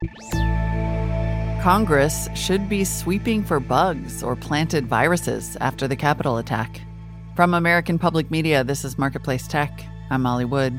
Congress should be sweeping for bugs or planted viruses after the Capitol attack. From American Public Media, this is Marketplace Tech. I'm Molly Wood.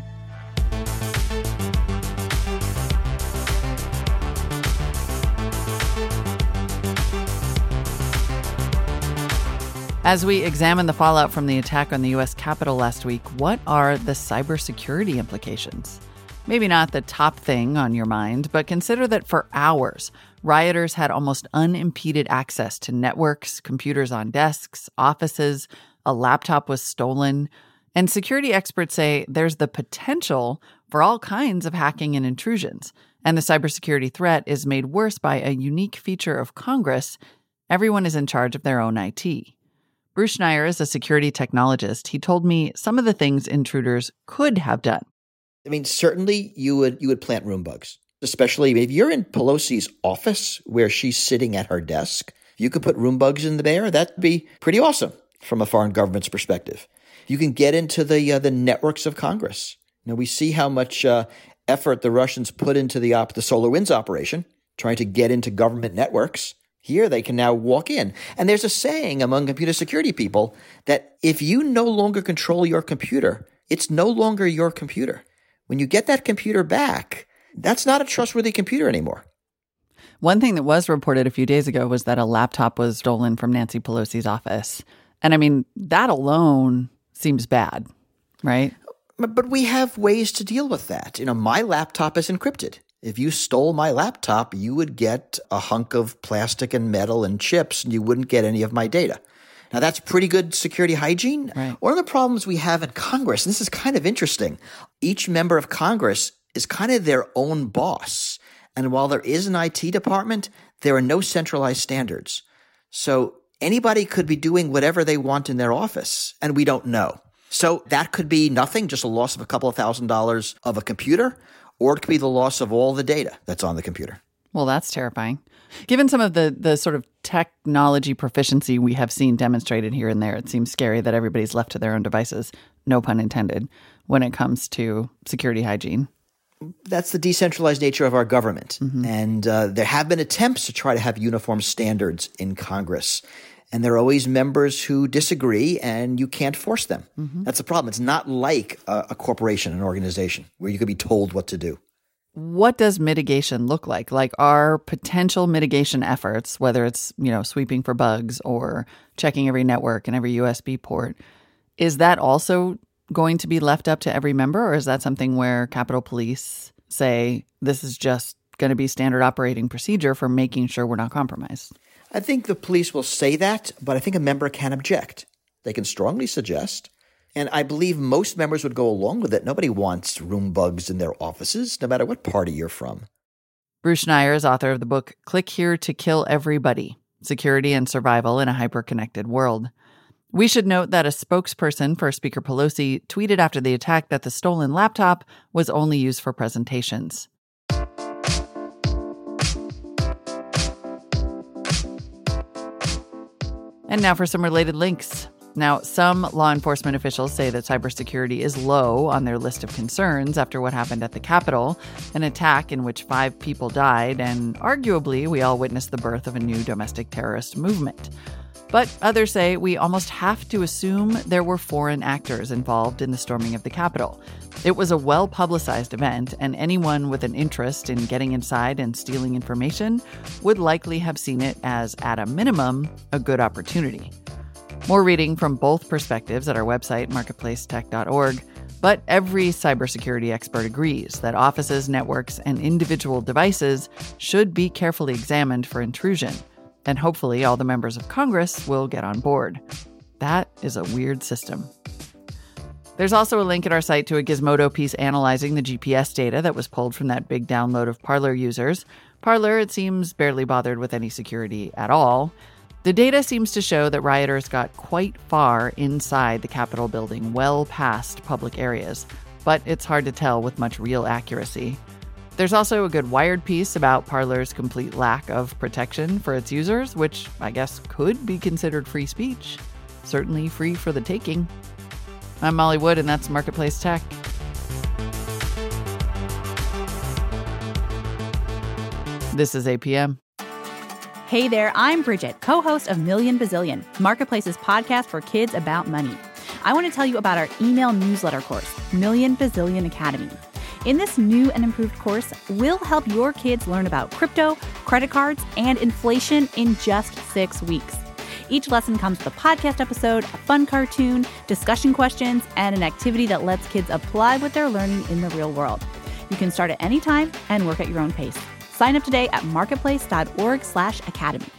As we examine the fallout from the attack on the U.S. Capitol last week, what are the cybersecurity implications? Maybe not the top thing on your mind, but consider that for hours, rioters had almost unimpeded access to networks, computers on desks, offices, a laptop was stolen, and security experts say there's the potential for all kinds of hacking and intrusions. And the cybersecurity threat is made worse by a unique feature of Congress. Everyone is in charge of their own IT. Bruce Schneier is a security technologist. He told me some of the things intruders could have done. I mean, certainly you would plant room bugs, especially if you're in Pelosi's office where she's sitting at her desk. You could put room bugs in there. That'd be pretty awesome from a foreign government's perspective. You can get into the networks of Congress. Now, we see how much effort the Russians put into the SolarWinds operation, trying to get into government networks. Here, they can now walk in. And there's a saying among computer security people that if you no longer control your computer, it's no longer your computer. When you get that computer back, that's not a trustworthy computer anymore. One thing that was reported a few days ago was that a laptop was stolen from Nancy Pelosi's office. And I mean, that alone seems bad, right? But we have ways to deal with that. My laptop is encrypted. If you stole my laptop, you would get a hunk of plastic and metal and chips, and you wouldn't get any of my data. Now, that's pretty good security hygiene. Right. One of the problems we have in Congress, and this is kind of interesting, each member of Congress is kind of their own boss. And while there is an IT department, there are no centralized standards. So anybody could be doing whatever they want in their office, and we don't know. So that could be nothing, just a loss of a couple of $1,000s of a computer, or it could be the loss of all the data that's on the computer. Well, that's terrifying. Given some of the sort of technology proficiency we have seen demonstrated here and there, it seems scary that everybody's left to their own devices, no pun intended, when it comes to security hygiene. That's the decentralized nature of our government. Mm-hmm. And there have been attempts to try to have uniform standards in Congress. And there are always members who disagree, and you can't force them. Mm-hmm. That's the problem. It's not like a corporation, an organization, where you could be told what to do. What does mitigation look like? Like, are potential mitigation efforts, whether it's, sweeping for bugs or checking every network and every USB port, is that also going to be left up to every member? Or is that something where Capitol Police say this is just going to be standard operating procedure for making sure we're not compromised? I think the police will say that, but I think a member can object. They can strongly suggest. And I believe most members would go along with it. Nobody wants room bugs in their offices, no matter what party you're from. Bruce Schneier is author of the book Click Here to Kill Everybody: Security and Survival in a Hyper-Connected World. We should note that a spokesperson for Speaker Pelosi tweeted after the attack that the stolen laptop was only used for presentations. And now for some related links. Now, some law enforcement officials say that cybersecurity is low on their list of concerns after what happened at the Capitol, an attack in which 5 people died, and arguably we all witnessed the birth of a new domestic terrorist movement. But others say we almost have to assume there were foreign actors involved in the storming of the Capitol. It was a well-publicized event, and anyone with an interest in getting inside and stealing information would likely have seen it as, at a minimum, a good opportunity. More reading from both perspectives at our website, marketplacetech.org. But every cybersecurity expert agrees that offices, networks, and individual devices should be carefully examined for intrusion. And hopefully all the members of Congress will get on board. That is a weird system. There's also a link at our site to a Gizmodo piece analyzing the GPS data that was pulled from that big download of Parler users. Parler, it seems, barely bothered with any security at all. The data seems to show that rioters got quite far inside the Capitol building, well past public areas, but it's hard to tell with much real accuracy. There's also a good Wired piece about Parler's complete lack of protection for its users, which I guess could be considered free speech. Certainly free for the taking. I'm Molly Wood, and that's Marketplace Tech. This is APM. Hey there, I'm Bridget, co-host of Million Bazillion, Marketplace's podcast for kids about money. I want to tell you about our email newsletter course, Million Bazillion Academy. In this new and improved course, we'll help your kids learn about crypto, credit cards, and inflation in just 6 weeks. Each lesson comes with a podcast episode, a fun cartoon, discussion questions, and an activity that lets kids apply what they're learning in the real world. You can start at any time and work at your own pace. Sign up today at marketplace.org/academy.